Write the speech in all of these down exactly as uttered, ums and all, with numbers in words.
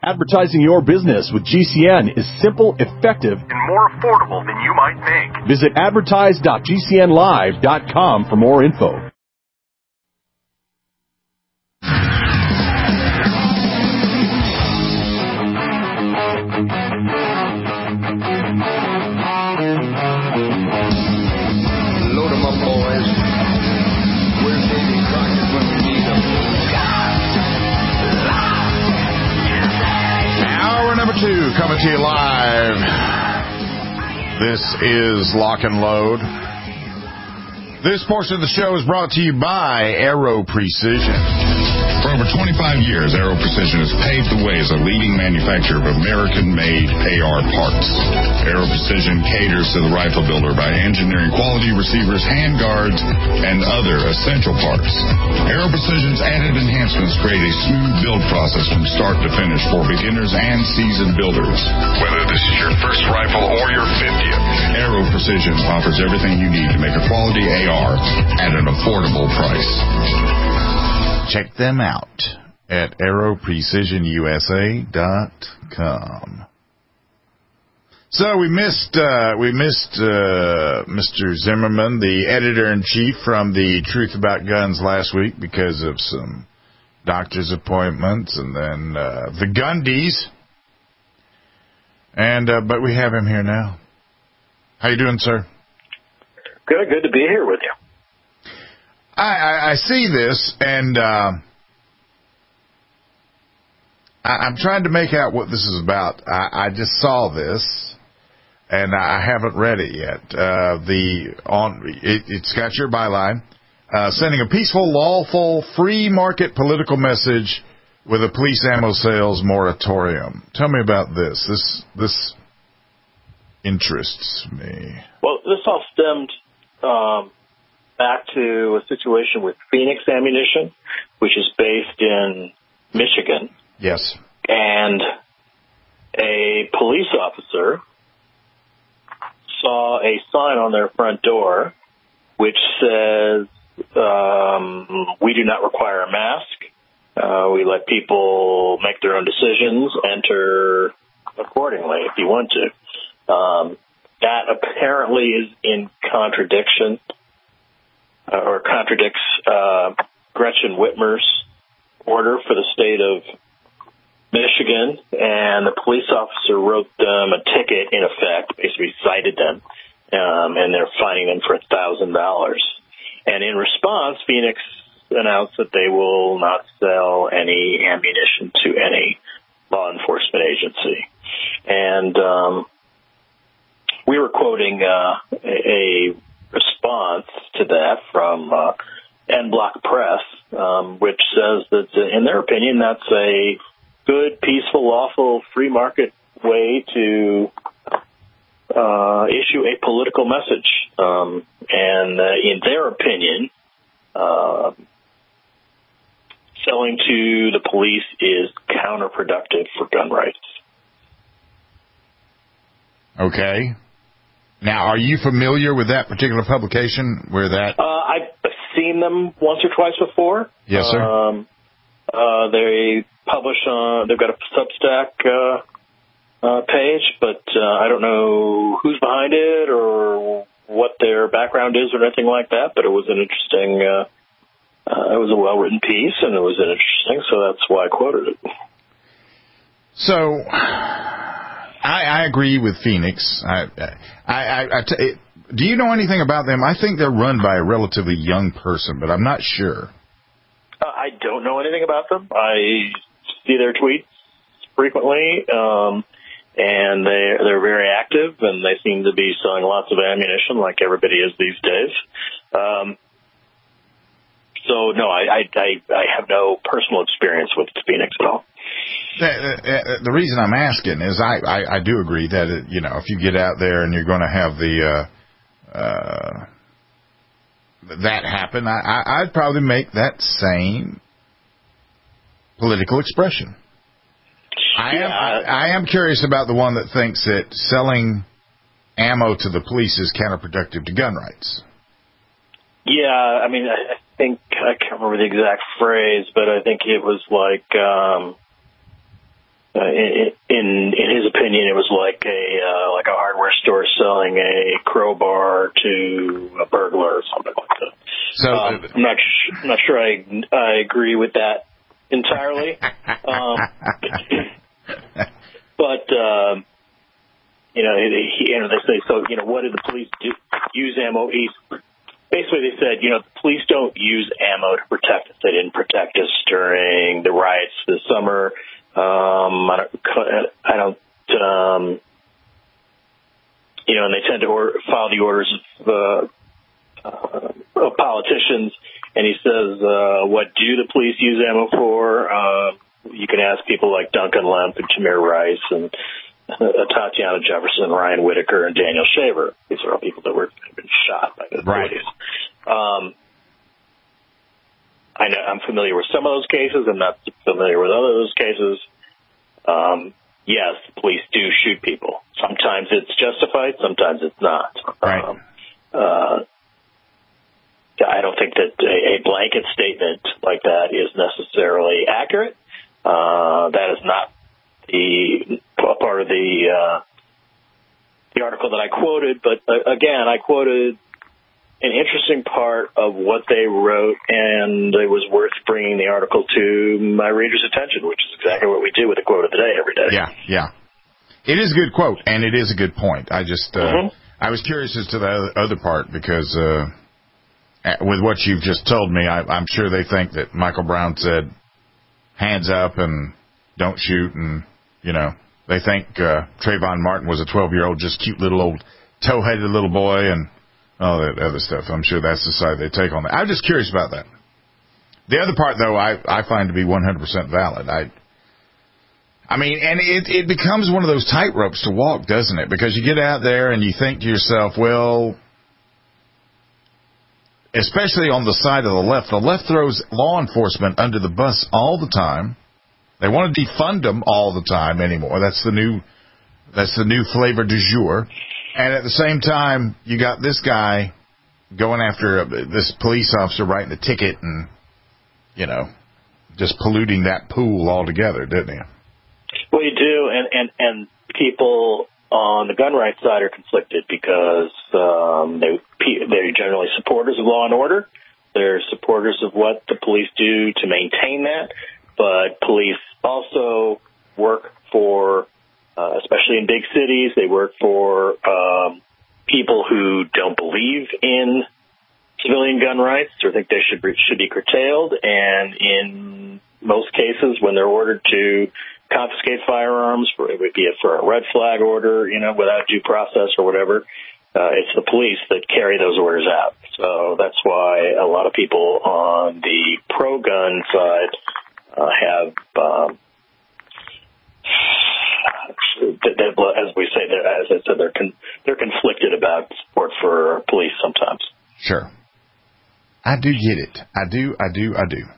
Advertising your business with G C N is simple, effective, and more affordable than you might think. Visit advertise dot g c n live dot com for more info. Load 'em up, boys. Where's Davy Crockett when we need him? Hour number two coming to you live. This is Lock and Load. This portion of the show is brought to you by Aero Precision. For over twenty-five years, Aero Precision has paved the way as a leading manufacturer of American-made A R parts. Aero Precision caters to the rifle builder by engineering quality receivers, handguards, and other essential parts. Aero Precision's added enhancements create a smooth build process from start to finish for beginners and seasoned builders. Whether this is your first rifle or your fiftieth, Aero Precision offers everything you need to make a quality A R at an affordable price. Check them out at aero precision u s a dot com. So we missed uh, we missed uh, Mister Zimmerman, the editor-in-chief from the Truth About Guns last week because of some doctor's appointments and then uh, the Gundies. And uh, but we have him here now. How you doing, sir? Good, good to be here with you. I, I, I see this, and uh, I, I'm trying to make out what this is about. I, I just saw this, and I haven't read it yet. Uh, the on it, it's got your byline, uh, sending a peaceful, lawful, free market political message with a police ammo sales moratorium. Tell me about this. This this interests me. Well, this all stemmed Um, back to a situation with Phoenix Ammunition, which is based in Michigan. Yes. And a police officer saw a sign on their front door which says, um, we do not require a mask. Uh, we let people make their own decisions, enter accordingly if you want to. Um, that apparently is in contradiction Uh, or contradicts uh, Gretchen Whitmer's order for the state of Michigan, and the police officer wrote them a ticket, in effect, basically cited them, um, and they're fining them for one thousand dollars. And in response, Phoenix announced that they will not sell any ammunition to any law enforcement agency. And um, we were quoting uh, a response to that from uh, N Block Press, um, which says that, uh, in their opinion, that's a good, peaceful, lawful, free market way to uh, issue a political message. Um, and uh, in their opinion, uh, selling to the police is counterproductive for gun rights. Okay. Now, are you familiar with that particular publication where that... Uh, I've seen them once or twice before. Yes, sir. Um, uh, they publish on... They've got a Substack uh, uh, page, but uh, I don't know who's behind it or what their background is or anything like that, but it was an interesting... Uh, uh, it was a well-written piece, and it was interesting, so that's why I quoted it. So... I, I agree with Phoenix. I, I, I, I t- do you know anything about them? I think they're run by a relatively young person, but I'm not sure. Uh, I don't know anything about them. I see their tweets frequently, um, and they, they're very active, and they seem to be selling lots of ammunition like everybody is these days. Um, so, no, I, I, I, I have no personal experience with Phoenix at all. The, the reason I'm asking is I, I, I do agree that, it, you know, if you get out there and you're going to have the uh, uh, that happen, I, I, I'd probably make that same political expression. I am I, I am curious about the one that thinks that selling ammo to the police is counterproductive to gun rights. Yeah, I mean, I think, I can't remember the exact phrase, but I think it was like... Um, uh, in, in in his opinion, it was like a uh, like a hardware store selling a crowbar to a burglar or something like that. So um, I'm not sh- I'm not sure I I agree with that entirely. um, but uh, you know, he, you know, they say so. You know, what did the police do? Use ammo? He, basically, they said, you know, the police don't use ammo to protect us. They didn't protect us during the riots this summer. Um, I don't, I don't um, you know, and they tend to order, follow the orders of, uh, uh, of politicians. And he says, uh, what do the police use ammo for? Uh, you can ask people like Duncan Lemp and Tamir Rice and uh, Tatiana Jefferson, Ryan Whitaker, and Daniel Shaver. These are all people that were have been shot by the right. police. Um, I know I'm familiar with some of those cases. I'm not familiar with other of those cases. Um, yes, the police do shoot people. Sometimes it's justified. Sometimes it's not. Right. Um, uh, I don't think that a, a blanket statement like that is necessarily accurate. Uh, that is not the part of the uh, the article that I quoted. But uh, again, I quoted an interesting part of what they wrote, and it was worth bringing the article to my reader's attention, which is exactly what we do with the quote of the day every day. Yeah, yeah. It is a good quote, and it is a good point. I just, uh, mm-hmm. I was curious as to the other part, because uh, with what you've just told me, I, I'm sure they think that Michael Brown said, hands up and don't shoot, and, you know, they think uh, Trayvon Martin was a twelve-year-old, just cute little old tow-headed little boy, and all that other stuff. I'm sure that's the side they take on that. I'm just curious about that. The other part, though, I, I find to be one hundred percent valid. I I mean, and it, it becomes one of those tightropes to walk, doesn't it? Because you get out there and you think to yourself, well, especially on the side of the left, the left throws law enforcement under the bus all the time. They want to defund them all the time anymore. That's the new, that's the new flavor du jour. And at the same time, you got this guy going after this police officer writing a ticket and, you know, just polluting that pool altogether, didn't he? Well, you do, and, and, and people on the gun rights side are conflicted because um, they, they're generally supporters of law and order. They're supporters of what the police do to maintain that, but police also work for Uh, especially in big cities, they work for um, people who don't believe in civilian gun rights or think they should should be curtailed. And in most cases, when they're ordered to confiscate firearms, for, it would be for a red flag order, you know, without due process or whatever, uh, it's the police that carry those orders out. So that's why a lot of people on the pro-gun side uh, have um, as we say, as I said, they're con- they're conflicted about support for police sometimes. Sure, I do get it. I do, I do, I do.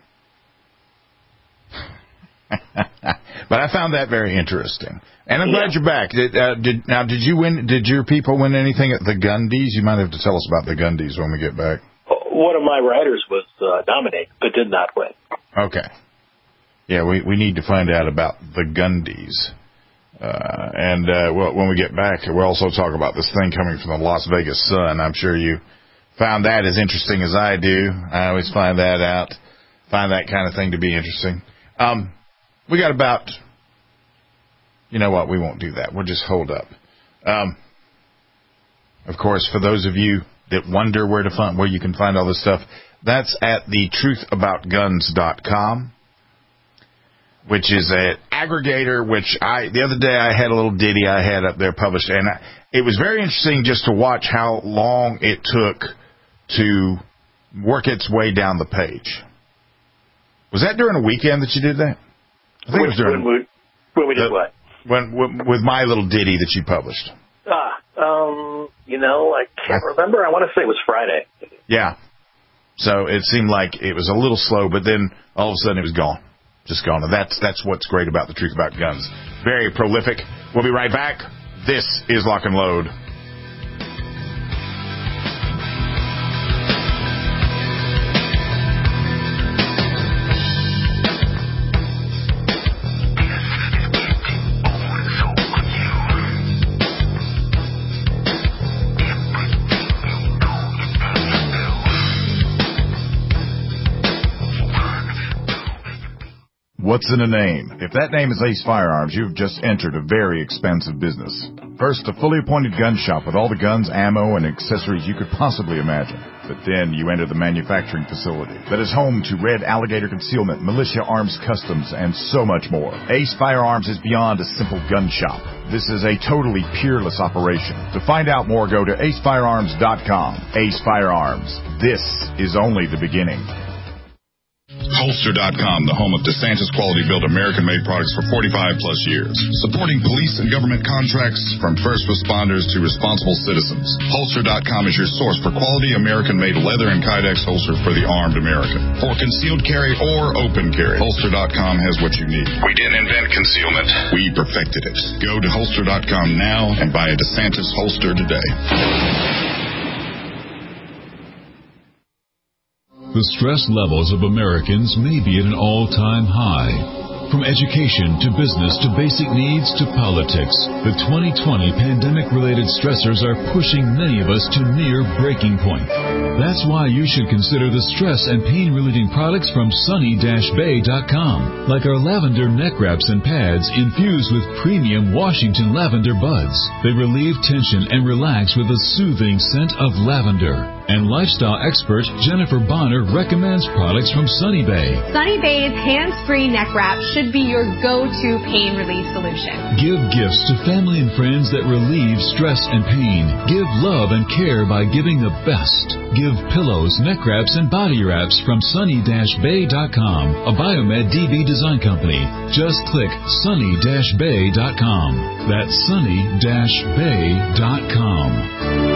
But I found that very interesting, and I'm yeah. glad you're back. Did, uh, did now? Did you win? Did your people win anything at the Gundies? You might have to tell us about the Gundies when we get back. One of my writers was uh, nominated, but did not win. Okay. Yeah, we we need to find out about the Gundies. Uh, and uh, well, when we get back, we'll also talk about this thing coming from the Las Vegas Sun. I'm sure you found that as interesting as I do. I always find that out, find that kind of thing to be interesting. Um, we got about, you know what, we won't do that. We'll just hold up. Um, of course, for those of you that wonder where to find, where you can find all this stuff, that's at the truth about guns dot com. Which is an aggregator, which I, the other day I had a little ditty I had up there published, and I, it was very interesting just to watch how long it took to work its way down the page. Was that during a weekend that you did that? I think when, it was during... When we, when we did the, what? When, when, with my little ditty that you published. Ah, um, you know, I can't I, remember. I want to say it was Friday. Yeah. So it seemed like it was a little slow, but then all of a sudden it was gone. Just gone. And that's that's what's great about the Truth About Guns. Very prolific. We'll be right back. This is Lock and Load. What's in a name? If that name is Ace Firearms, you've just entered a very expensive business. First, a fully appointed gun shop with all the guns, ammo, and accessories you could possibly imagine. But then you enter the manufacturing facility that is home to Red Alligator Concealment, Militia Arms Customs, and so much more. Ace Firearms is beyond a simple gun shop. This is a totally peerless operation. To find out more, go to ace firearms dot com. Ace Firearms. This is only the beginning. Holster dot com, the home of DeSantis quality built American-made products for forty-five plus years. Supporting police and government contracts from first responders to responsible citizens. Holster dot com is your source for quality American-made leather and Kydex holsters for the armed American. For concealed carry or open carry, Holster dot com has what you need. We didn't invent concealment. We perfected it. Go to Holster dot com now and buy a DeSantis holster today. The stress levels of Americans may be at an all-time high. From education to business to basic needs to politics, the twenty twenty pandemic-related stressors are pushing many of us to near breaking point. That's why you should consider the stress and pain-relieving products from sunny dash bay dot com, like our lavender neck wraps and pads infused with premium Washington lavender buds. They relieve tension and relax with a soothing scent of lavender. And lifestyle expert Jennifer Bonner recommends products from Sunny Bay. Sunny Bay's hands-free neck wrap should be your go-to pain relief solution. Give gifts to family and friends that relieve stress and pain. Give love and care by giving the best. Give pillows, neck wraps, and body wraps from sunny dash bay dot com, a Biomed D B design company. Just click sunny dash bay dot com. That's sunny dash bay dot com.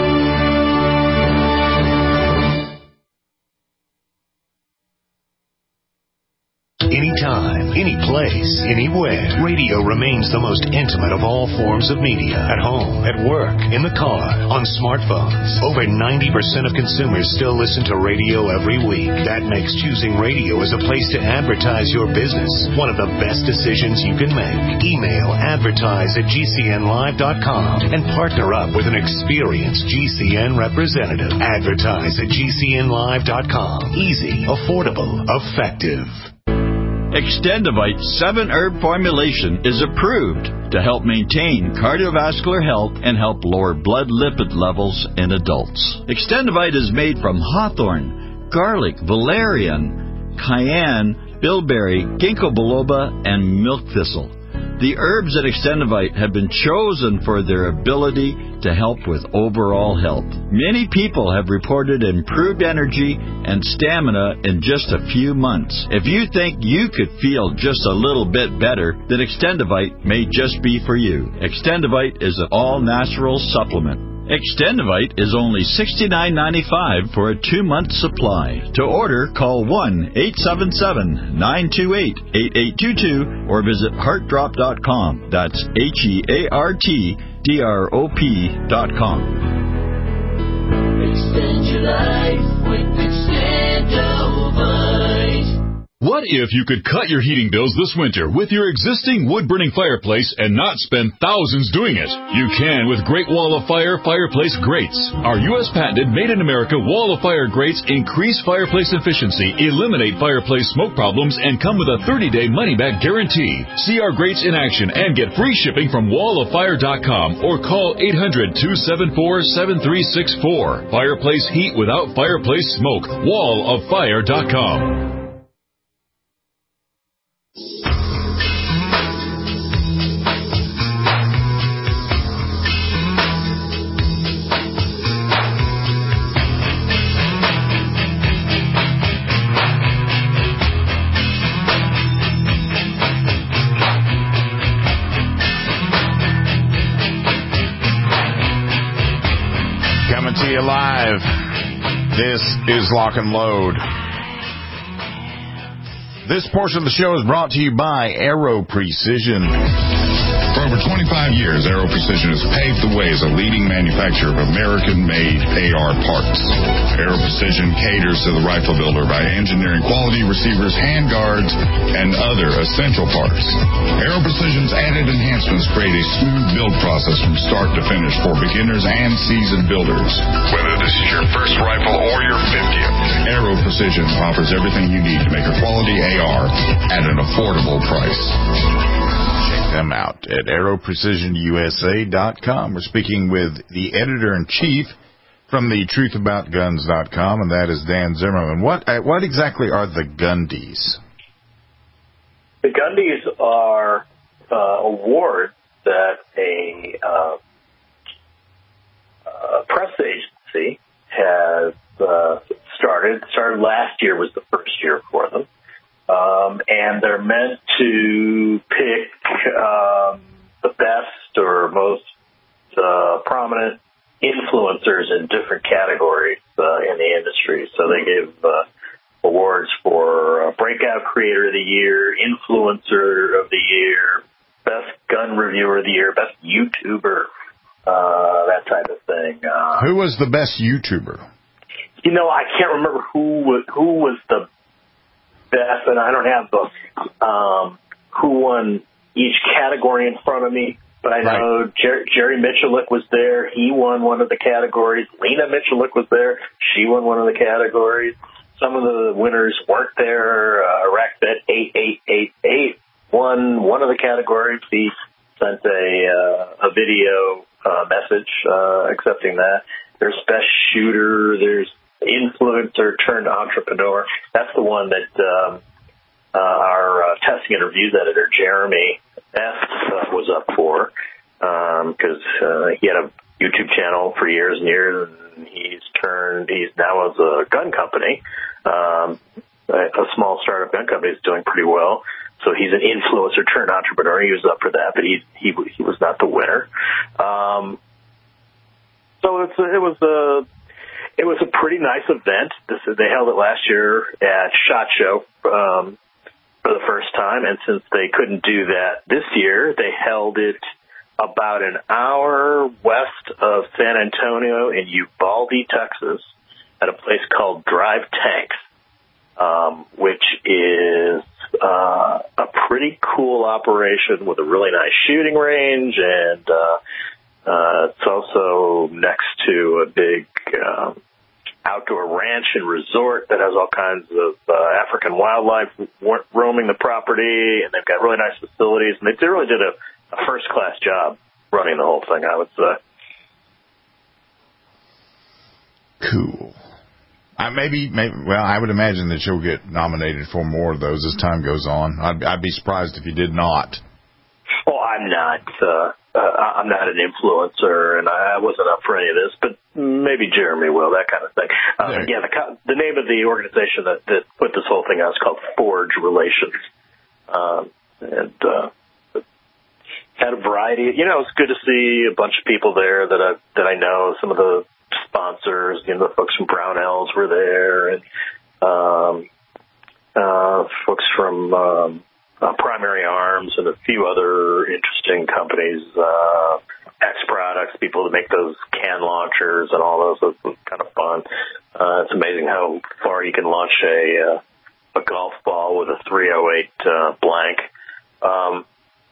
Anytime, any place, anywhere, radio remains the most intimate of all forms of media. At home, at work, in the car, on smartphones. Over ninety percent of consumers still listen to radio every week. That makes choosing radio as a place to advertise your business one of the best decisions you can make. Email advertise at G C N live dot com and partner up with an experienced G C N representative. Advertise at G C N live dot com. Easy, affordable, effective. Extendivite seven herb formulation is approved to help maintain cardiovascular health and help lower blood lipid levels in adults. Extendivite is made from hawthorn, garlic, valerian, cayenne, bilberry, ginkgo biloba, and milk thistle. The herbs at Extendivite have been chosen for their ability to help with overall health. Many people have reported improved energy and stamina in just a few months. If you think you could feel just a little bit better, then Extendivite may just be for you. Extendivite is an all-natural supplement. Extendivite is only sixty-nine ninety-five for a two-month supply. To order, call one eight seven seven, nine two eight, eight eight two two or visit heart drop dot com. That's H E A R T D R O P dot com. Extend your life with Extendivite. What if you could cut your heating bills this winter with your existing wood-burning fireplace and not spend thousands doing it? You can with Great Wall of Fire Fireplace Grates. Our U S patented made-in-America Wall of Fire grates increase fireplace efficiency, eliminate fireplace smoke problems, and come with a thirty-day money-back guarantee. See our grates in action and get free shipping from wall of fire dot com or call eight hundred, two seven four, seven three six four. Fireplace heat without fireplace smoke. wall of fire dot com. Coming to you live. This is Lock and Load. This portion of the show is brought to you by Aero Precision. For over twenty twenty-five years, Aero Precision has paved the way as a leading manufacturer of American-made A R parts. Aero Precision caters to the rifle builder by engineering quality receivers, handguards, and other essential parts. Aero Precision's added enhancements create a smooth build process from start to finish for beginners and seasoned builders. Whether this is your first rifle or your fiftieth, Aero Precision offers everything you need to make a quality A R at an affordable price. Them out at aero precision u s a dot com. We're speaking with the editor-in-chief from the truth about guns dot com, and that is Dan Zimmerman. What what exactly are the Gundies? The Gundies are uh, awards that a uh, uh, press agency has uh, started. Started last year was the first year for them. Um, and they're meant to pick um, the best or most uh, prominent influencers in different categories uh, in the industry. So they give uh, awards for uh, Breakout Creator of the Year, Influencer of the Year, Best Gun Reviewer of the Year, Best YouTuber, uh, that type of thing. Uh, who was the best YouTuber? You know, I can't remember who was, who was the best, and I don't have the um, who won each category in front of me, but I know right. Jer- Jerry Michalik was there. He won one of the categories. Lena Michalik was there. She won one of the categories. Some of the winners weren't there. Uh, RackBet eight eight eight eight won one of the categories. He sent a uh, a video uh, message uh, accepting that. There's best shooter. There's influencer turned entrepreneur. That's the one that um, uh, our uh, testing and reviews editor, Jeremy S., uh, was up for because um, uh, he had a YouTube channel for years and years, and he's turned, he's now has a gun company, um, a, a small startup gun company that's doing pretty well. So he's an influencer turned entrepreneur. He was up for that, but he he, he was not the winner. Um, so it's, it was a It was a pretty nice event. This, they held it last year at SHOT Show um, for the first time, and since they couldn't do that this year, they held it about an hour west of San Antonio in Uvalde, Texas, at a place called Drive Tanks, um, which is uh, a pretty cool operation with a really nice shooting range, and uh, uh, it's also next to a big um, outdoor ranch and resort that has all kinds of uh, African wildlife roaming the property, and they've got really nice facilities, and they really did a, a first-class job running the whole thing, I would say. Cool. Uh, maybe, maybe, well, I would imagine that you'll get nominated for more of those as time goes on. I'd, I'd be surprised if you did not. Well, I'm not. Uh, uh, I'm not an influencer, and I wasn't up for any of this. But maybe Jeremy will, that kind of thing. Uh, yeah, the, the name of the organization that, that put this whole thing out is called Forge Relations, um, and uh, had a variety. You know, it's good to see a bunch of people there that I that I know. Some of the sponsors, you know, the folks from Brownells were there, and um, uh, folks from um, uh, Primary Arms and a few other interesting companies, uh, X Products, people that make those can launchers and all those. It was kind of fun. Uh, it's amazing how far you can launch a uh, a golf ball with a three oh eight uh, blank. Um,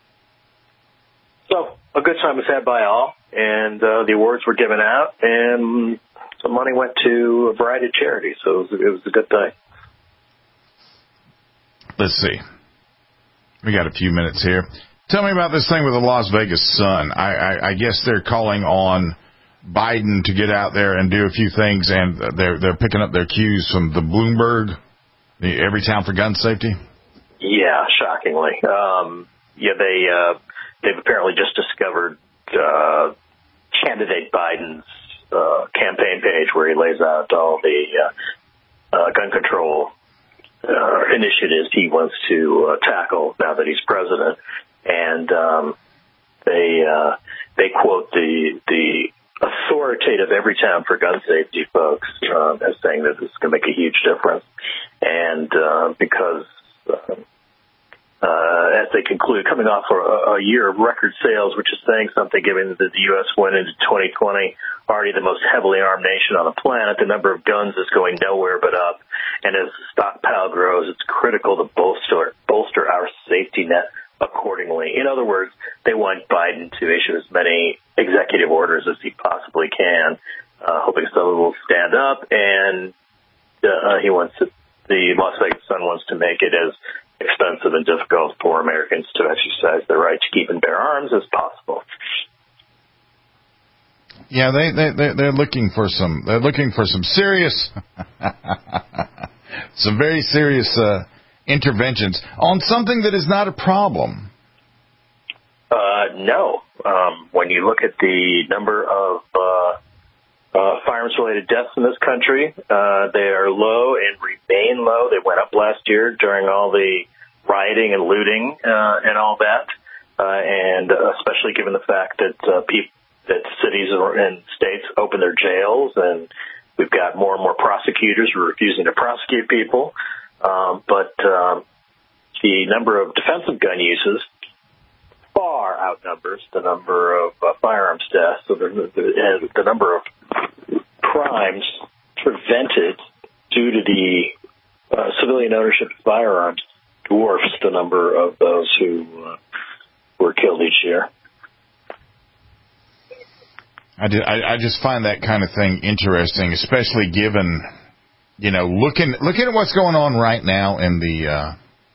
so a good time was had by all, and uh, the awards were given out, and some money went to a variety of charities, so it was, it was a good day. Let's see. We got a few minutes here. Tell me about this thing with the Las Vegas Sun. I, I, I guess they're calling on Biden to get out there and do a few things, and they're they're picking up their cues from the Bloomberg, the Everytown for Gun Safety. Yeah, shockingly. Um, yeah, they uh, they've apparently just discovered uh, candidate Biden's uh, campaign page where he lays out all the uh, uh, gun control uh, initiatives he wants to uh, tackle now that he's president, and um, they uh, they quote the the authoritative Everytown for Gun Safety folks uh, as saying that this is going to make a huge difference, and uh, because uh, uh, as they conclude, coming off a, a year of record sales, which is saying something given that the U S went into twenty twenty already the most heavily armed nation on the planet. The number of guns is going nowhere but up. And as the stockpile grows, it's critical to bolster, bolster our safety net accordingly. In other words, they want Biden to issue as many executive orders as he possibly can, uh, hoping some of them will stand up. And uh, he wants to, the Las Vegas Sun wants to make it as expensive and difficult for Americans to exercise their right to keep and bear arms as possible. Yeah, they they they're, they're looking for some. They're looking for some serious, some very serious uh, interventions on something that is not a problem. Uh, no, um, when you look at the number of uh, uh, firearms-related deaths in this country, uh, they are low and remain low. They went up last year during all the rioting and looting uh, and all that, uh, and especially given the fact that uh, people. that cities and states open their jails, and we've got more and more prosecutors who are refusing to prosecute people. Um, but um, the number of defensive gun uses far outnumbers the number of uh, firearms deaths. So the, the, the number of crimes prevented due to the uh, civilian ownership of firearms dwarfs the number of those who uh, were killed each year. I, did, I, I just find that kind of thing interesting, especially given, you know, looking looking at what's going on right now in the uh,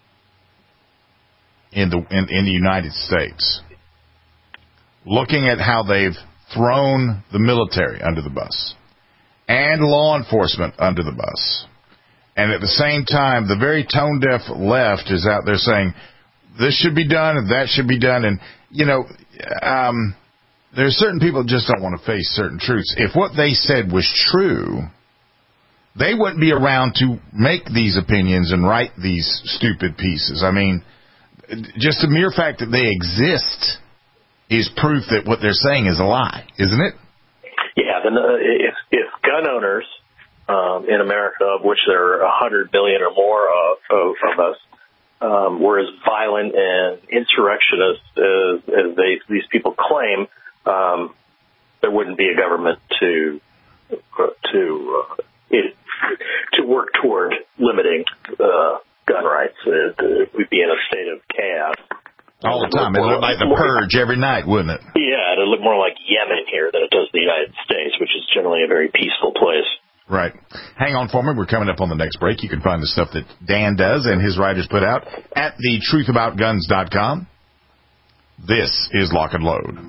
in the in, in the United States. Looking at how they've thrown the military under the bus and law enforcement under the bus, and at the same time, the very tone deaf left is out there saying this should be done and that should be done, and you know. Um, There are certain people that just don't want to face certain truths. If what they said was true, they wouldn't be around to make these opinions and write these stupid pieces. I mean, just the mere fact that they exist is proof that what they're saying is a lie, isn't it? Yeah, then, uh, if, if gun owners um, in America, of which there are one hundred million or more of, of, of us, um, were as violent and insurrectionist as, as they, these people claim, Um, there wouldn't be a government to uh, to uh, it, to work toward limiting uh, gun rights. It, it, we'd be in a state of chaos all the time. It would look like the purge every night, wouldn't it? Yeah, it'd look more like Yemen here than it does the United States, which is generally a very peaceful place. Right. Hang on for me. We're coming up on the next break. You can find the stuff that Dan does and his writers put out at the truth about guns dot com. This is Lock and Load.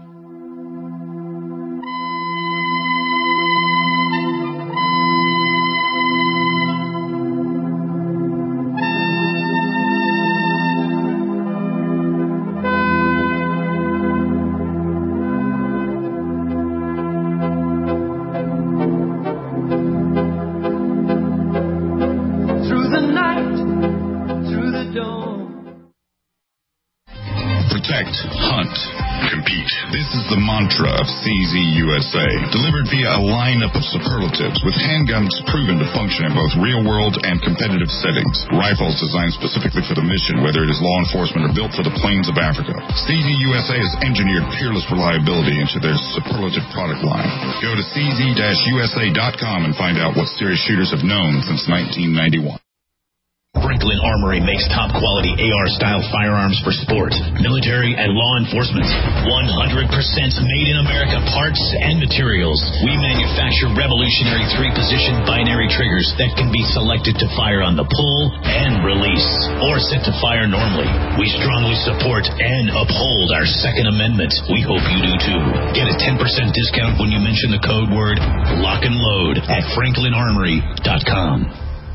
C Z U S A, delivered via a lineup of superlatives with handguns proven to function in both real-world and competitive settings. Rifles designed specifically for the mission, whether it is law enforcement or built for the plains of Africa. C Z U S A has engineered peerless reliability into their superlative product line. Go to C Z U S A dot com and find out what serious shooters have known since nineteen ninety-one. Franklin Armory makes top-quality A R-style firearms for sport, military, and law enforcement. one hundred percent made in America parts and materials. We manufacture revolutionary three-position binary triggers that can be selected to fire on the pull and release, or set to fire normally. We strongly support and uphold our Second Amendment. We hope you do too. Get a ten percent discount when you mention the code word Lock and Load at franklin armory dot com.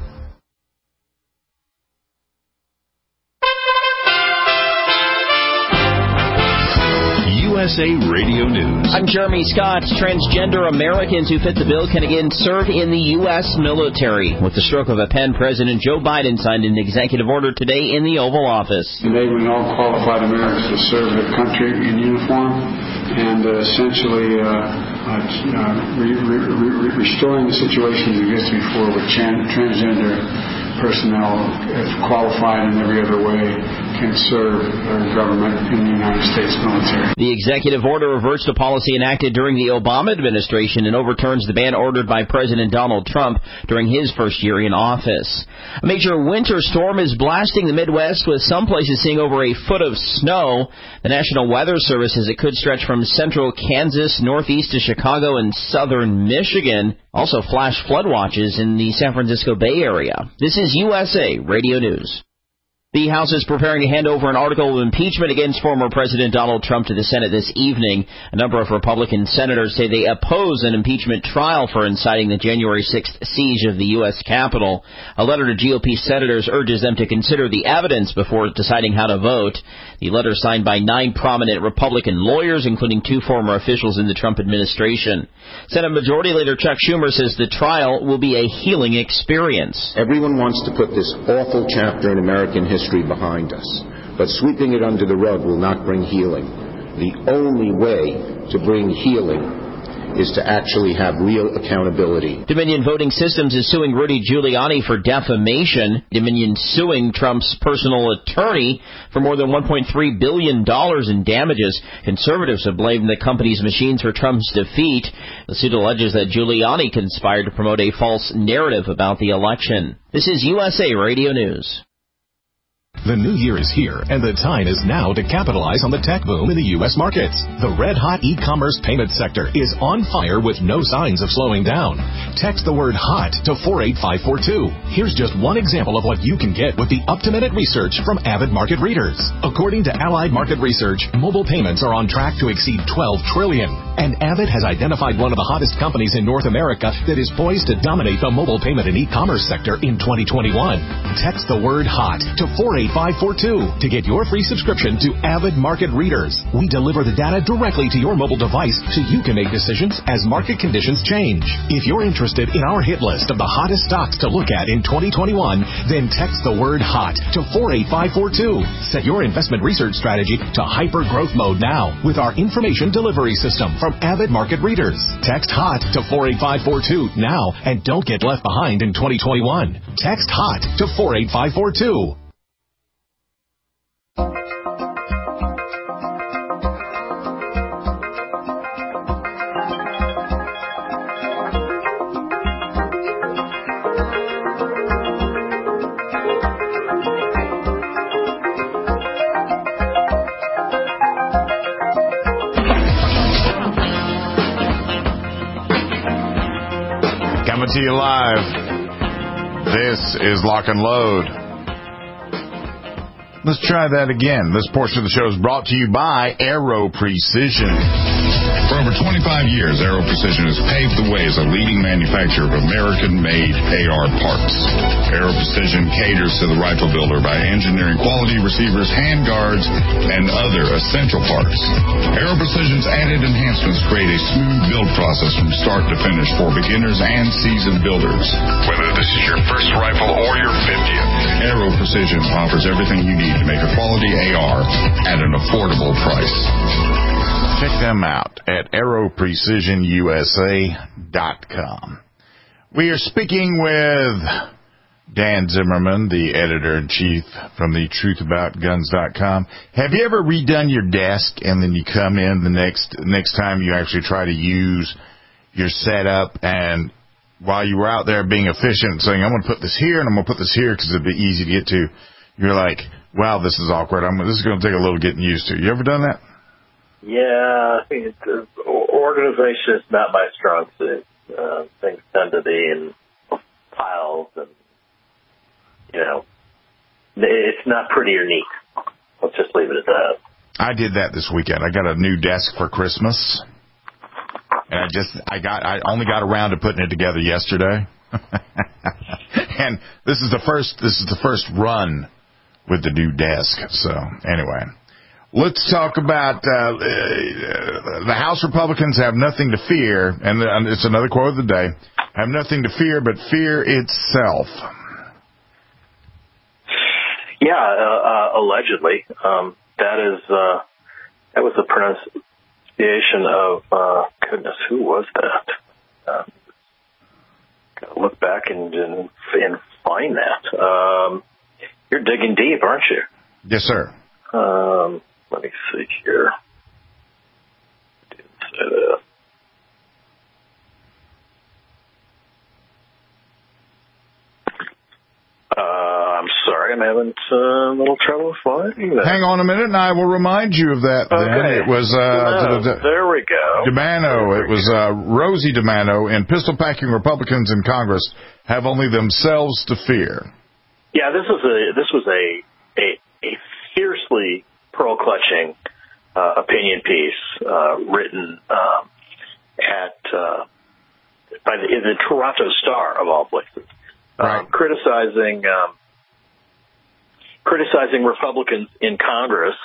U S A Radio News. I'm Jeremy Scott. Transgender Americans who fit the bill can again serve in the U S military. With the stroke of a pen, President Joe Biden signed an executive order today in the Oval Office. Enabling all qualified Americans to serve their country in uniform and uh, essentially uh, uh, re- re- re- restoring the situation that existed before with tran- transgender personnel qualified in every other way can serve our government in the United States military. The executive order reverts a policy enacted during the Obama administration and overturns the ban ordered by President Donald Trump during his first year in office. A major winter storm is blasting the Midwest, with some places seeing over a foot of snow. The National Weather Service says it could stretch from central Kansas northeast to Chicago and southern Michigan. Also flash flood watches in the San Francisco Bay Area. This is U S A Radio News. The House is preparing to hand over an article of impeachment against former President Donald Trump to the Senate this evening. A number of Republican senators say they oppose an impeachment trial for inciting the January sixth siege of the U S Capitol. A letter to G O P senators urges them to consider the evidence before deciding how to vote. The letter signed by nine prominent Republican lawyers, including two former officials in the Trump administration. Senate Majority Leader Chuck Schumer says the trial will be a healing experience. Everyone wants to put this awful chapter in American history behind us, but sweeping it under the rug will not bring healing. The only way to bring healing is to actually have real accountability. Dominion Voting Systems is suing Rudy Giuliani for defamation. Dominion suing Trump's personal attorney for more than one point three billion dollars in damages. Conservatives have blamed the company's machines for Trump's defeat. The suit alleges that Giuliani conspired to promote a false narrative about the election. This is U S A Radio News. The new year is here, and the time is now to capitalize on the tech boom in the U S markets. The red-hot e-commerce payment sector is on fire with no signs of slowing down. Text the word HOT to four eight five four two. Here's just one example of what you can get with the up-to-minute research from Avid Market Readers. According to Allied Market Research, mobile payments are on track to exceed twelve trillion dollars. And Avid has identified one of the hottest companies in North America that is poised to dominate the mobile payment and e-commerce sector in twenty twenty-one. Text the word HOT to four eight five four two to get your free subscription to Avid Market Readers. We deliver the data directly to your mobile device so you can make decisions as market conditions change. If you're interested in our hit list of the hottest stocks to look at in twenty twenty-one, then text the word HOT to four eight five four two. Set your investment research strategy to hyper growth mode now with our information delivery system from Avid Market Readers. Text HOT to four eight five four two now and don't get left behind in twenty twenty-one. Text HOT to four eight five four two. Coming to you live. This is Lock and Load. Let's try that again. This portion of the show is brought to you by Aero Precision. For over twenty-five years, Aero Precision has paved the way as a leading manufacturer of American-made A R parts. Aero Precision caters to the rifle builder by engineering quality receivers, handguards, and other essential parts. Aero Precision's added enhancements create a smooth build process from start to finish for beginners and seasoned builders. Whether this is your first rifle or your fiftieth, Aero Precision offers everything you need to make a quality A R at an affordable price. Check them out at aero precision U S A dot com. We are speaking with Dan Zimmerman, the editor-in-chief from the truth about guns dot com. Have you ever redone your desk and then you come in the next next time you actually try to use your setup, and while you were out there being efficient, saying, I'm going to put this here and I'm going to put this here because it'll be easy to get to, you're like, wow, this is awkward. I'm, this is going to take a little getting used to. You ever done that? Yeah, I think it's, uh, organization is not my strong suit. Uh, things tend to be in piles, and, you know, it's not pretty or neat. Let's just leave it at that. I did that this weekend. I got a new desk for Christmas, and I just, I got, I only got around to putting it together yesterday. And this is the first, this is the first run with the new desk. So, anyway. Let's talk about uh, the House Republicans have nothing to fear, and it's another quote of the day, have nothing to fear but fear itself. Yeah, uh, uh, allegedly. Um, that is, uh, that was the pronunciation of, uh, goodness, who was that? Uh, gotta look back and, and, and find that. Um, you're digging deep, aren't you? Yes, sir. Um, let me see here. Didn't say that. Uh, I'm sorry, I'm having uh, a little trouble finding that. Hang on a minute, and I will remind you of that. Okay. Then it was uh, no, there we go. DeMano. It was uh, Rosie DeMano and pistol-packing Republicans in Congress have only themselves to fear. Yeah, this was a this was a a, a fiercely pearl-clutching uh, opinion piece uh, written um, at uh, by the, the Toronto Star of all places. Right. Um, criticizing um, criticizing Republicans in Congress,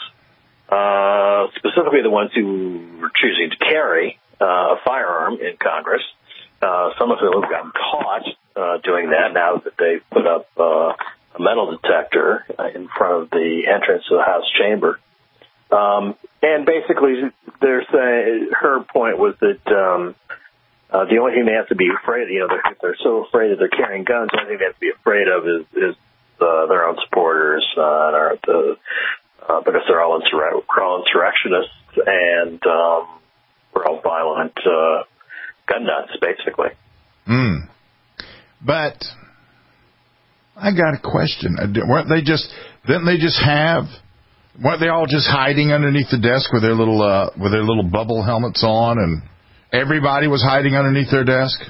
uh, specifically the ones who were choosing to carry uh, a firearm in Congress. Uh, some of whom have gotten caught uh, doing that now that they've put up uh, a metal detector in front of the entrance to the House chamber. Um, and basically, they're saying her point was that. Um, Uh, the only thing they have to be afraid of, you know, they're, they're so afraid that they're carrying guns, the only thing they have to be afraid of is, is uh, their own supporters, uh, or the, uh, because they're all, insur- we're all insurrectionists and um, we're all violent uh, gun nuts, basically. Mm. But I got a question. Weren't they just, didn't they just have, weren't they all just hiding underneath the desk with their little, uh, with their little bubble helmets on, and everybody was hiding underneath their desk?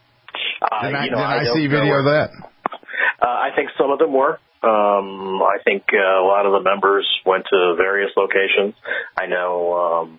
Uh, did I, you know, did I, I see video of that? Uh, I think some of them were. Um, I think uh, a lot of the members went to various locations. I know um,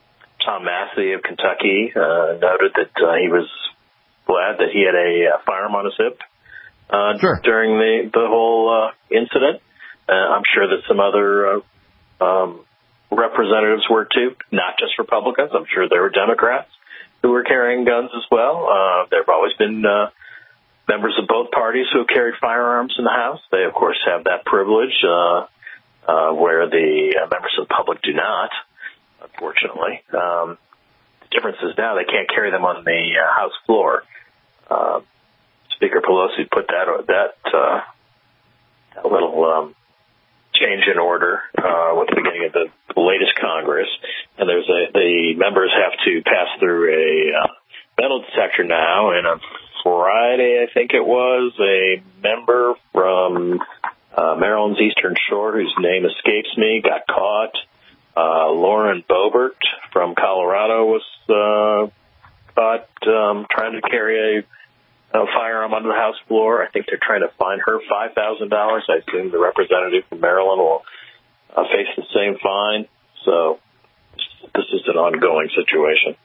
Tom Massey of Kentucky uh, noted that uh, he was glad that he had a uh, firearm on his hip uh, sure. during the, the whole uh, incident. Uh, I'm sure that some other uh, um, representatives were too, not just Republicans. I'm sure there were Democrats who were carrying guns as well. Uh, there have always been uh, members of both parties who have carried firearms in the House. They, of course, have that privilege, uh, uh, where the uh, members of the public do not, unfortunately. Um, the difference is now they can't carry them on the uh, House floor. Uh, Speaker Pelosi put that that, uh, that little um, change in order uh, with the beginning of the latest Congress, and there's a the members have to pass through a uh, metal detector now. And on Friday, I think it was, a member from uh, Maryland's Eastern Shore, whose name escapes me, got caught. Uh, Lauren Boebert from Colorado was uh, caught um, trying to carry a a firearm onto the House floor. I think they're trying to fine her five thousand dollars. I assume the representative from Maryland will uh, face the same fine. So this is an ongoing situation.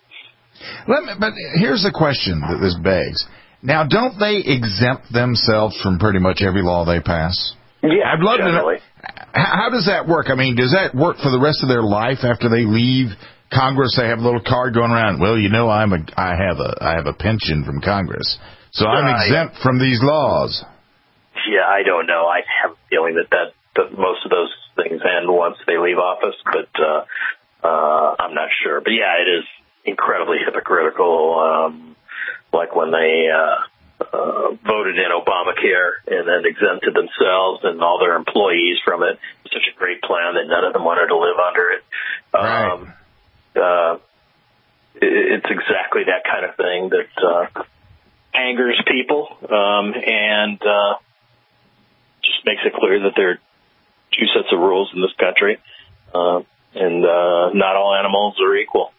Let me, but here's the question that this begs. Now, don't they exempt themselves from pretty much every law they pass? Yeah, I'd love generally. to know. How does that work? I mean, does that work for the rest of their life after they leave Congress? They have a little card going around. Well, you know, I'm a, I have a, I have a pension from Congress. So I'm uh, exempt from these laws. Yeah, I don't know. I have a feeling that, that, that most of those things end once they leave office, but uh, uh, I'm not sure. But, yeah, it is incredibly hypocritical, um, like when they uh, uh, voted in Obamacare and then exempted themselves and all their employees from it. It's such a great plan that none of them wanted to live under it. Right. Um, uh, it it's exactly that kind of thing that uh, angers people um, and uh, just makes it clear that there are two sets of rules in this country, uh, and uh, not all animals are equal.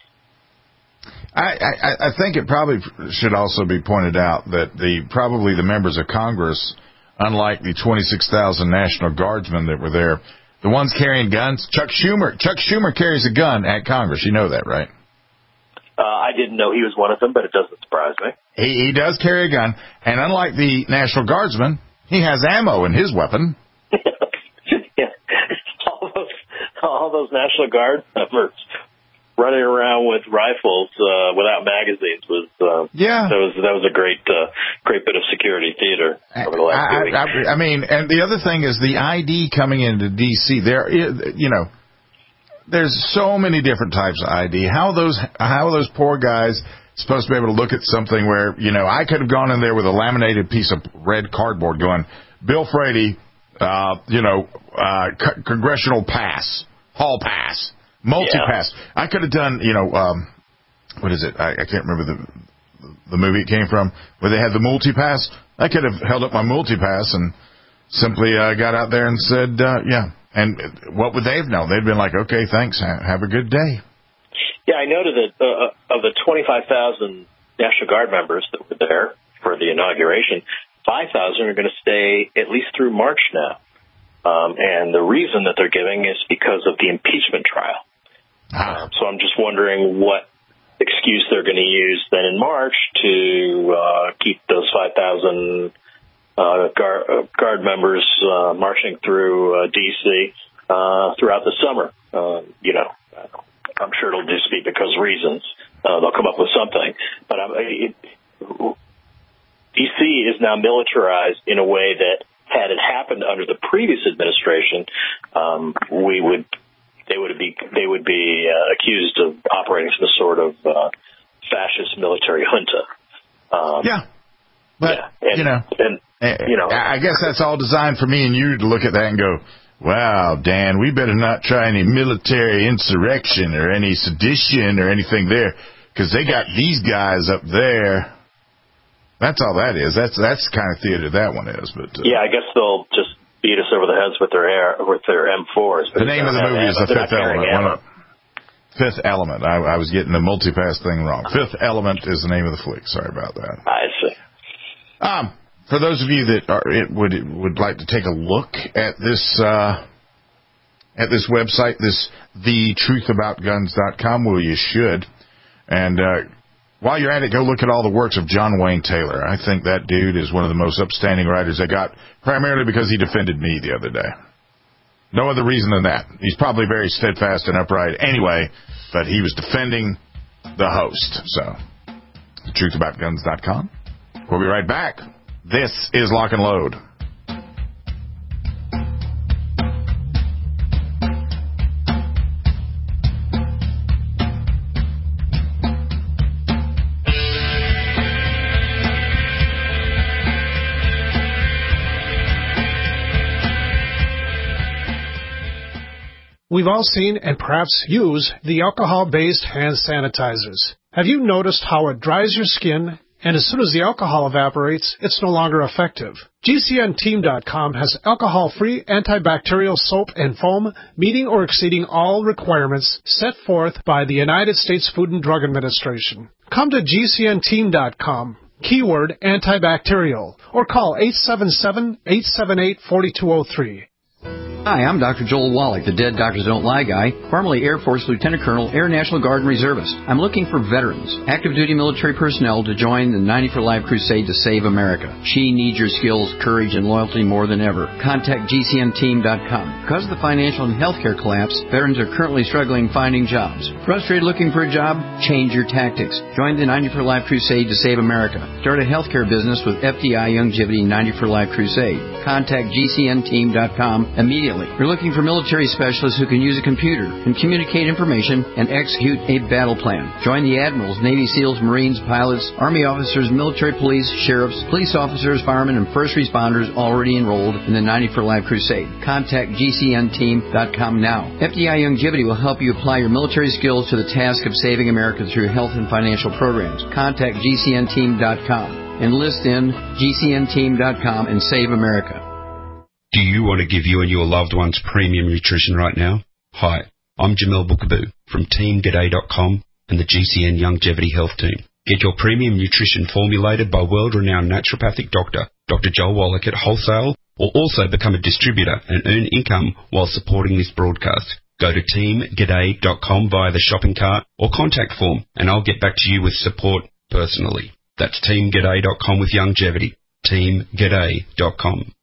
I, I, I think it probably should also be pointed out that the probably the members of Congress, unlike the twenty-six thousand National Guardsmen that were there, the ones carrying guns, Chuck Schumer, Chuck Schumer carries a gun at Congress. You know that, right? Uh, I didn't know he was one of them, but it doesn't surprise me. He, he does carry a gun, and unlike the National Guardsman, he has ammo in his weapon. Yeah, all those, all those National Guard members running around with rifles uh, without magazines was uh, yeah. That was that was a great uh, great bit of security theater over the last I, few weeks. I, I mean, and the other thing is the I D coming into D C. There, you know, there's so many different types of I D. How are those how are those poor guys supposed to be able to look at something where, you know, I could have gone in there with a laminated piece of red cardboard going, Bill Frady, uh, you know, uh, c- congressional pass, hall pass, multi-pass. Yeah. I could have done, you know, um, what is it? I, I can't remember the the movie it came from, where they had the multi-pass. I could have held up my multi-pass and simply uh, got out there and said, uh, yeah. And what would they have known? They'd been like, okay, thanks, have a good day. Yeah, I noted that uh, of the twenty-five thousand National Guard members that were there for the inauguration, five thousand are going to stay at least through March now. Um, and the reason that they're giving is because of the impeachment trial. Ah. Um, so I'm just wondering what excuse they're going to use then in March to uh, keep those five thousand Uh, guard, uh, guard members uh, marching through uh, D C uh, throughout the summer. Uh, you know, I'm sure it'll just be because reasons. Uh, they'll come up with something. But um, it, D C is now militarized in a way that, had it happened under the previous administration, um, we would they would be they would be uh, accused of operating some sort of uh, fascist military junta. Um, yeah, but yeah, and, you know. And, You know, I guess that's all designed for me and you to look at that and go, wow, Dan, we better not try any military insurrection or any sedition or anything there, because they got these guys up there. That's all that is. That's that's the kind of theater that one is. But uh, yeah, I guess they'll just beat us over the heads with their air with their M fours. The name of the movie is The Fifth Element. One of, Fifth Element. I, I was getting the multipass thing wrong. Fifth Element is the name of the flick. Sorry about that. I see. Um. For those of you that are, it would would like to take a look at this uh, at this website, this the truth about guns dot com, well, you should. And uh, while you're at it, go look at all the works of John Wayne Taylor. I think that dude is one of the most upstanding writers I got, primarily because he defended me the other day. No other reason than that. He's probably very steadfast and upright anyway, but he was defending the host. So, the truth about guns dot com. We'll be right back. This is Lock and Load. We've all seen and perhaps use the alcohol-based hand sanitizers. Have you noticed how it dries your skin, and as soon as the alcohol evaporates, it's no longer effective? G C N team dot com has alcohol-free antibacterial soap and foam meeting or exceeding all requirements set forth by the United States Food and Drug Administration. Come to G C N team dot com, keyword antibacterial, or call eight seven seven, eight seven eight, four two zero three. Hi, I'm Doctor Joel Wallach, the Dead Doctors Don't Lie guy, formerly Air Force Lieutenant Colonel, Air National Guard and Reservist. I'm looking for veterans, active duty military personnel to join the ninety for Life crusade to save America. She needs your skills, courage, and loyalty more than ever. Contact G C N team dot com. Because of the financial and healthcare collapse, veterans are currently struggling finding jobs. Frustrated looking for a job? Change your tactics. Join the ninety for Life crusade to save America. Start a healthcare business with F D I Longevity ninety for Life crusade. Contact G C N team dot com immediately. We're looking for military specialists who can use a computer and communicate information and execute a battle plan. Join the admirals, Navy SEALs, Marines, pilots, Army officers, military police, sheriffs, police officers, firemen, and first responders already enrolled in the ninety for Life crusade. Contact G C N team dot com now. F D I Longevity will help you apply your military skills to the task of saving America through health and financial programs. Contact G C N team dot com. Enlist in G C N team dot com and save America. Do you want to give you and your loved ones premium nutrition right now? Hi, I'm Jamel Bookaboo from Team G'day dot com and the G C N Longevity Health Team. Get your premium nutrition formulated by world-renowned naturopathic doctor, Doctor Joel Wallach at wholesale, or also become a distributor and earn income while supporting this broadcast. Go to Team G'day dot com via the shopping cart or contact form, and I'll get back to you with support personally. That's Team G'day dot com with longevity. Team G'day dot com.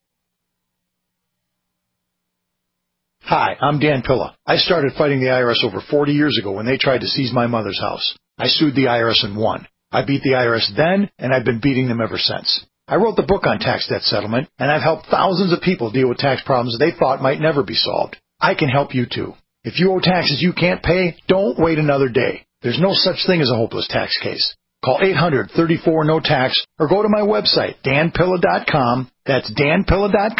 Hi, I'm Dan Pilla. I started fighting the I R S over forty years ago when they tried to seize my mother's house. I sued the I R S and won. I beat the I R S then, and I've been beating them ever since. I wrote the book on tax debt settlement, and I've helped thousands of people deal with tax problems they thought might never be solved. I can help you too. If you owe taxes you can't pay, don't wait another day. There's no such thing as a hopeless tax case. Call eight hundred, thirty-four, no tax or go to my website, Dan Pilla dot com. That's Dan Pilla dot com.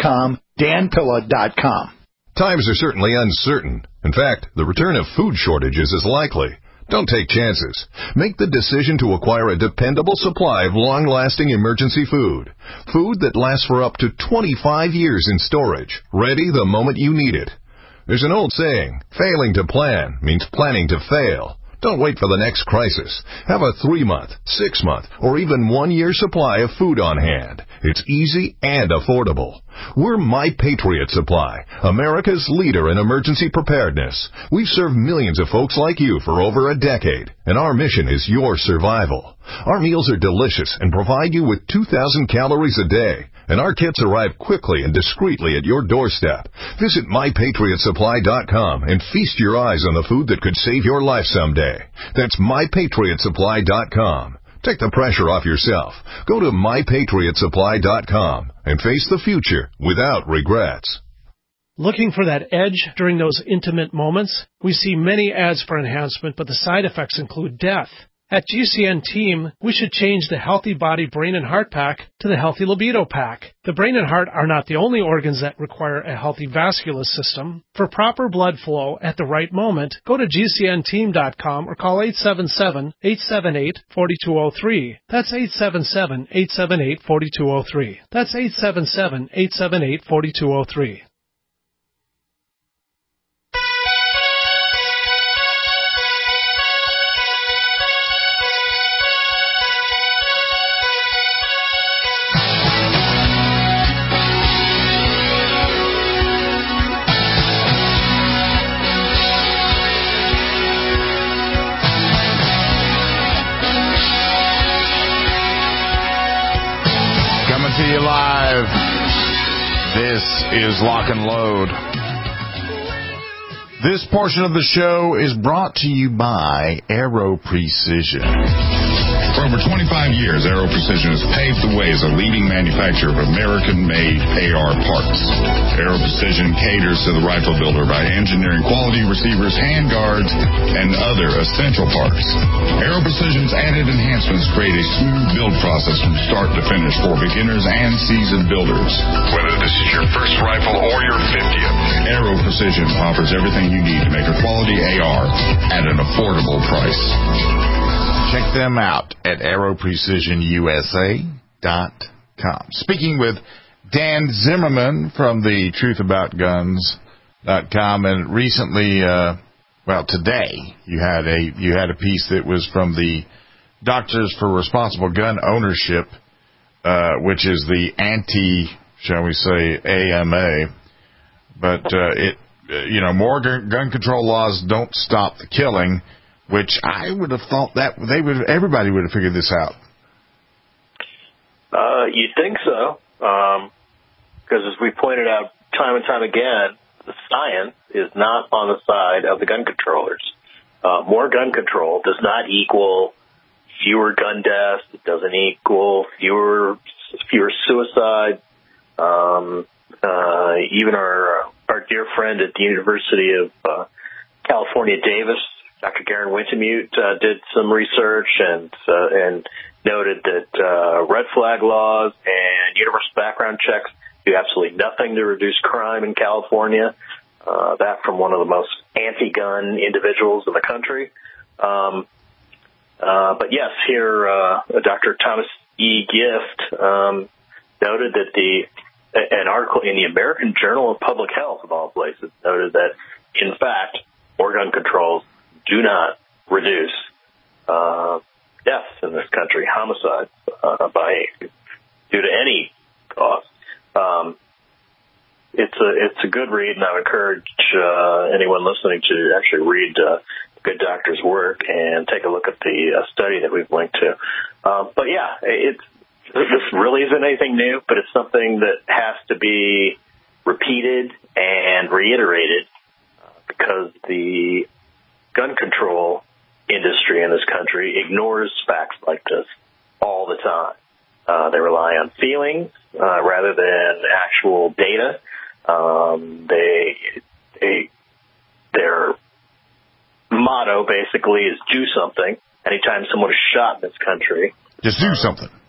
Dan Pilla dot com. Times are certainly uncertain. In fact, the return of food shortages is likely. Don't take chances. Make the decision to acquire a dependable supply of long-lasting emergency food. Food that lasts for up to twenty-five years in storage, ready the moment you need it. There's an old saying, failing to plan means planning to fail. Don't wait for the next crisis. Have a three-month, six-month, or even one-year supply of food on hand. It's easy and affordable. We're My Patriot Supply, America's leader in emergency preparedness. We've served millions of folks like you for over a decade, and our mission is your survival. Our meals are delicious and provide you with two thousand calories a day, and our kits arrive quickly and discreetly at your doorstep. Visit my patriot supply dot com and feast your eyes on the food that could save your life someday. That's my patriot supply dot com. Take the pressure off yourself. Go to my patriot supply dot com and face the future without regrets. Looking for that edge during those intimate moments? We see many ads for enhancement, but the side effects include death. At G C N Team, we should change the Healthy Body Brain and Heart Pack to the Healthy Libido Pack. The brain and heart are not the only organs that require a healthy vascular system. For proper blood flow at the right moment, go to G C N team dot com or call eight seven seven, eight seven eight, four two zero three. That's eight seven seven, eight seven eight, four two zero three. That's eight seven seven, eight seven eight, four two zero three. To you live. This is Lock and Load. This portion of the show is brought to you by Aero Precision. For over twenty-five years, Aero Precision has paved the way as a leading manufacturer of American-made A R parts. Aero Precision caters to the rifle builder by engineering quality receivers, handguards, and other essential parts. Aero Precision's added enhancements create a smooth build process from start to finish for beginners and seasoned builders. Whether this is your first rifle or your fiftieth, Aero Precision offers everything you need to make a quality A R at an affordable price. Check them out at aero precision U S A dot com. Speaking with Dan Zimmerman from the truth about guns dot com, and recently, uh, well, today you had a you had a piece that was from the Doctors for Responsible Gun Ownership, uh, which is the anti, shall we say, A M A, but uh, it you know more gun, gun control laws don't stop the killing. Which I would have thought that they would, everybody would have figured this out. Uh, you'd think so, because um, as we pointed out time and time again, the science is not on the side of the gun controllers. Uh, more gun control does not equal fewer gun deaths. It doesn't equal fewer fewer suicides. Um, uh, even our our dear friend at the University of uh, California, Davis, Doctor Garen Wintemute uh, did some research and uh, and noted that uh, red flag laws and universal background checks do absolutely nothing to reduce crime in California. Uh, that from one of the most anti-gun individuals in the country. Um, uh, but yes, here uh, Doctor Thomas E. Gift um, noted that the an article in the American Journal of Public Health, of all places, noted that in fact more gun controls do not reduce uh, deaths in this country, homicide uh, by due to any cause. Um, it's a it's a good read, and I would encourage uh, anyone listening to actually read uh, Good Doctor's work and take a look at the uh, study that we've linked to. Um, but yeah, it's this really isn't anything new, but it's something that has to be repeated and reiterated uh, because the gun control industry in this country ignores facts like this all the time. Uh, they rely on feelings uh, rather than actual data. Um, they, they, their motto basically is do something. Anytime someone is shot in this country, just do something.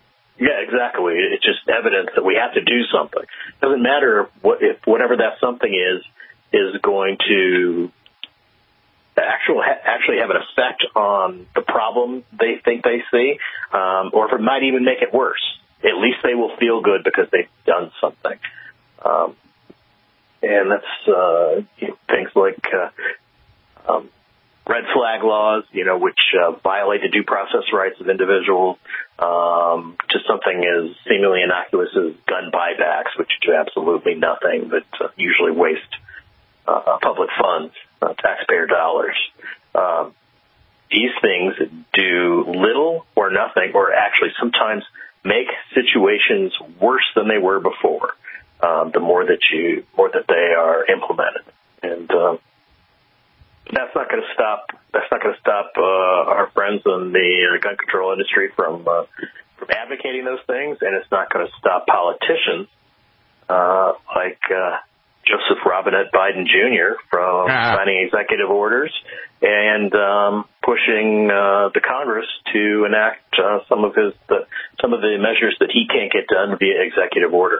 Yeah, exactly. It's just evidence that we have to do something. It doesn't matter what, if whatever that something is, is going to actual, actually have an effect on the problem they think they see, um, or if it might even make it worse. At least they will feel good because they've done something. Um, and that's uh, you know, things like uh, um, red flag laws, you know, which uh, violate the due process rights of individuals, um, to something as seemingly innocuous as gun buybacks, which do absolutely nothing but uh, usually waste uh, public funds, uh, taxpayer dollars. Um, these things do little or nothing, or actually sometimes make situations worse than they were before. Um, the more that you, more that they are implemented, and um, that's not going to stop. That's not going to stop uh, our friends in the uh, gun control industry from uh, from advocating those things, and it's not going to stop politicians uh, like uh, Joseph Robinette Biden Junior from ah. signing executive orders and um, pushing uh, the Congress to enact uh, some of his the, some of the measures that he can't get done via executive order.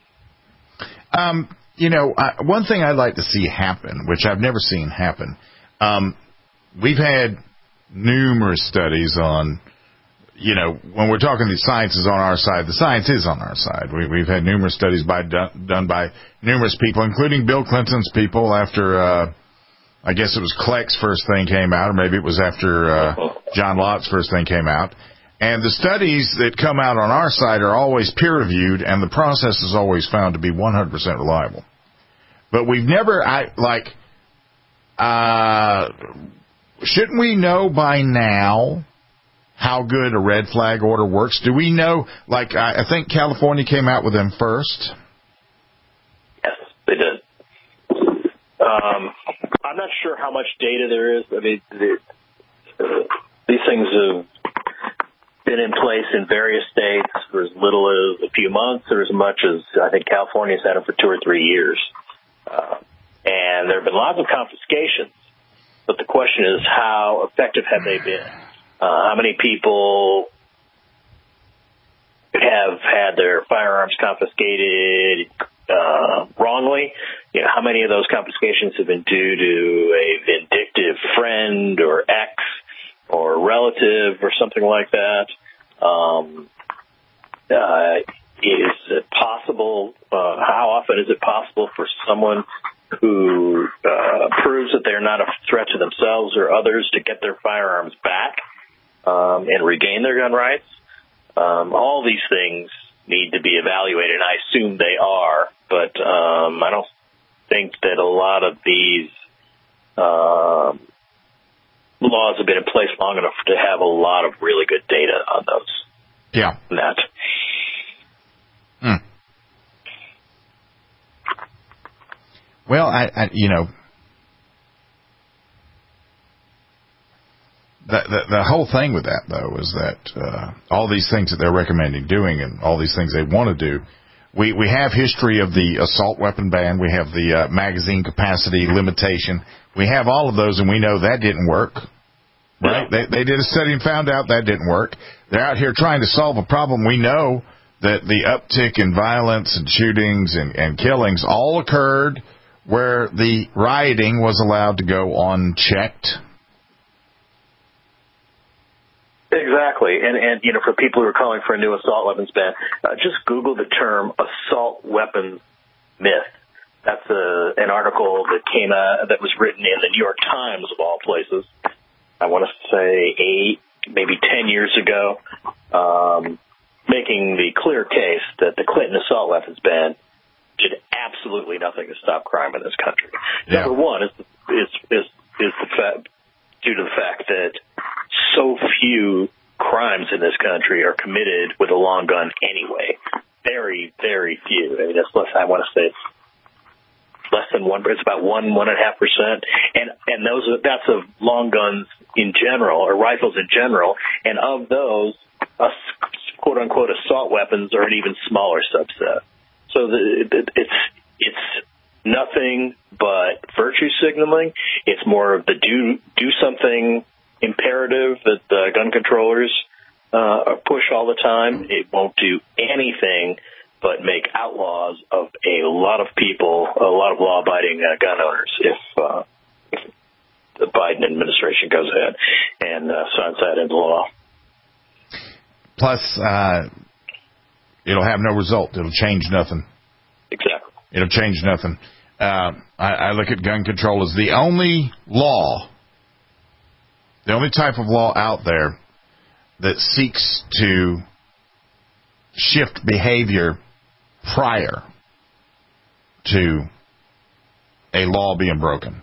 Um, you know, I, one thing I'd like to see happen, which I've never seen happen, um, we've had numerous studies on, you know, when we're talking the science is on our side, the science is on our side. We, we've had numerous studies by done, done by numerous people, including Bill Clinton's people after, uh, I guess it was Kleck's first thing came out, or maybe it was after uh, John Lott's first thing came out. And the studies that come out on our side are always peer-reviewed, and the process is always found to be one hundred percent reliable. But we've never, I like, uh, shouldn't we know by now how good a red flag order works? Do we know, like, I, I think California came out with them first? Yes, they did. Um, I'm not sure how much data there is. I mean, the, uh, these things have been in place in various states for as little as a few months or as much as, I think, California's had them for two or three years. Uh, and there have been lots of confiscations, but the question is, how effective have they been? Uh, how many people have had their firearms confiscated uh, wrongly? You know, how many of those confiscations have been due to a vindictive friend or ex or relative or something like that? Um, uh, is it possible, uh, how often is it possible for someone who uh, proves that they're not a threat to themselves or others to get their firearms back um, and regain their gun rights? Um, all these things need to be evaluated, and I assume they are, but um, I don't think that a lot of these um, laws have been in place long enough to have a lot of really good data on those. Yeah. That. Hmm. Well, I, I, you know, the, the the whole thing with that though is that uh, all these things that they're recommending doing and all these things they want to do. We we have history of the assault weapon ban. We have the uh, magazine capacity limitation. We have all of those, and we know that didn't work. Right? They, they did a study and found out that didn't work. They're out here trying to solve a problem. We know that the uptick in violence and shootings and, and killings all occurred where the rioting was allowed to go unchecked. Exactly. And, and you know, for people who are calling for a new assault weapons ban, uh, just Google the term assault weapons myth. That's a, an article that came out, that was written in the New York Times, of all places. I want to say eight, maybe ten years ago, um, making the clear case that the Clinton assault weapons ban did absolutely nothing to stop crime in this country. Yeah. Number one is is is, is the fact, due to the fact that so few crimes in this country are committed with a long gun anyway. Very, very few. I mean, that's less. I want to say it's less than one. It's about one, one and a half percent, and and those are, that's of long guns in general, or rifles in general, and of those, uh, quote unquote assault weapons are an even smaller subset. So the, it, it's it's nothing but virtue signaling. It's more of the do do something imperative that uh, gun controllers uh, push all the time. It won't do anything but make outlaws of a lot of people, a lot of law-abiding uh, gun owners if, uh, if the Biden administration goes ahead and uh, signs that into law. Plus, uh, it'll have no result. It'll change nothing. Exactly. It'll change nothing. Uh, I, I look at gun control as the only law, the only type of law out there that seeks to shift behavior prior to a law being broken.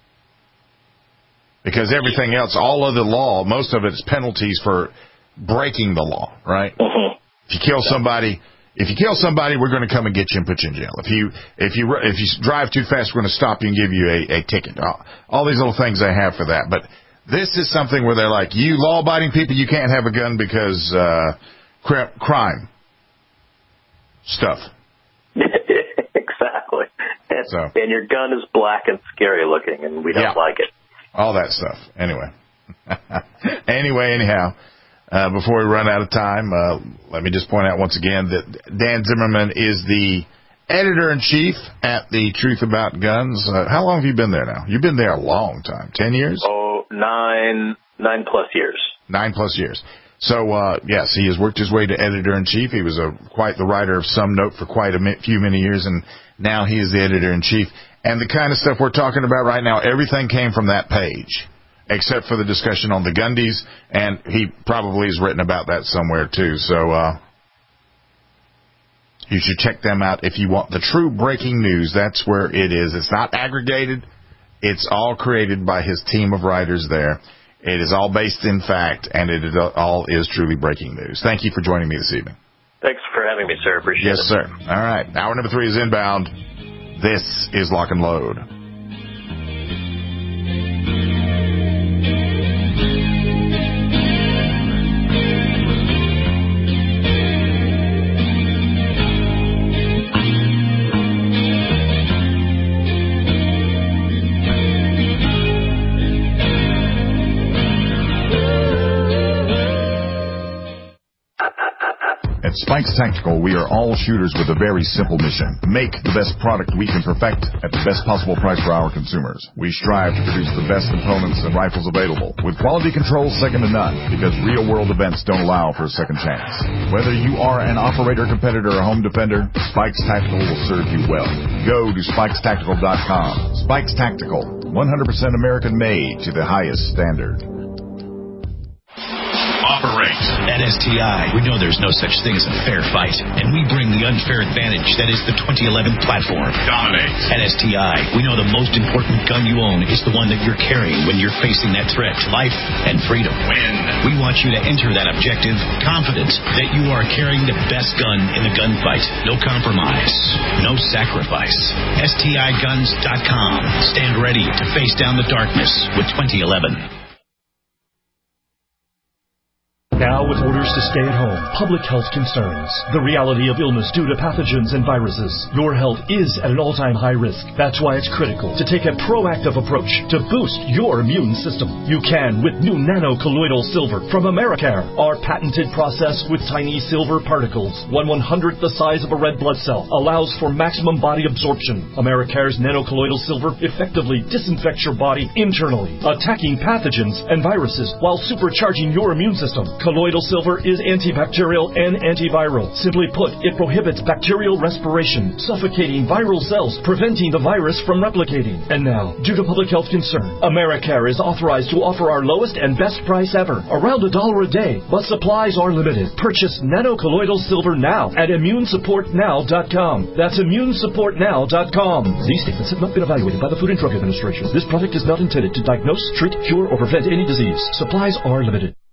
Because everything else, all other law, most of it is penalties for breaking the law, right? Mm-hmm. If you kill somebody, if you kill somebody, we're going to come and get you and put you in jail. If you if you if you drive too fast, we're going to stop you and give you a, a ticket. All, all these little things they have for that. But this is something where they're like, you law-abiding people, you can't have a gun because uh, cr- crime stuff. Exactly. And, so, and your gun is black and scary looking, and we don't yeah, like it. All that stuff. Anyway. anyway, anyhow, uh, before we run out of time, uh, let me just point out once again that Dan Zimmerman is the editor-in-chief at the Truth About Guns. Uh, how long have you been there now? You've been there a long time. Ten years? Oh, nine, nine plus years. Nine plus years. So, uh, yes, he has worked his way to editor-in-chief. He was a, quite the writer of some note for quite a few many years, and now he is the editor-in-chief. And the kind of stuff we're talking about right now, everything came from that page, except for the discussion on the Gundys, and he probably has written about that somewhere, too. So, uh, you should check them out if you want the true breaking news. That's where it is. It's not aggregated. It's all created by his team of writers there. It is all based in fact, and it is, all is truly breaking news. Thank you for joining me this evening. Thanks for having me, sir. Appreciate yes, it. Yes, sir. All right. Hour number three is inbound. This is Lock and Load. At Spikes Tactical, we are all shooters with a very simple mission. Make the best product we can perfect at the best possible price for our consumers. We strive to produce the best components and rifles available, with quality control second to none, because real-world events don't allow for a second chance. Whether you are an operator, competitor, or home defender, Spikes Tactical will serve you well. Go to spikes tactical dot com. Spikes Tactical, one hundred percent American-made to the highest standard. Operate. At S T I, we know there's no such thing as a fair fight, and we bring the unfair advantage that is the twenty eleven platform. Dominate. At S T I, we know the most important gun you own is the one that you're carrying when you're facing that threat to life and freedom. Win. We want you to enter that objective confident that you are carrying the best gun in the gunfight. No compromise. No sacrifice. S T I guns dot com. Stand ready to face down the darkness with twenty eleven. Now with orders to stay at home, public health concerns, the reality of illness due to pathogens and viruses, your health is at an all-time high risk. That's why it's critical to take a proactive approach to boost your immune system. You can with new nano-colloidal silver from Americare. Our patented process with tiny silver particles, one one-hundredth the size of a red blood cell, allows for maximum body absorption. Americare's nano-colloidal silver effectively disinfects your body internally, attacking pathogens and viruses while supercharging your immune system. Colloidal silver is antibacterial and antiviral. Simply put, it prohibits bacterial respiration, suffocating viral cells, preventing the virus from replicating. And now, due to public health concern, Americare is authorized to offer our lowest and best price ever, around a dollar a day, but supplies are limited. Purchase nano-colloidal silver now at immune support now dot com. That's immune support now dot com. These statements have not been evaluated by the Food and Drug Administration. This product is not intended to diagnose, treat, cure, or prevent any disease. Supplies are limited.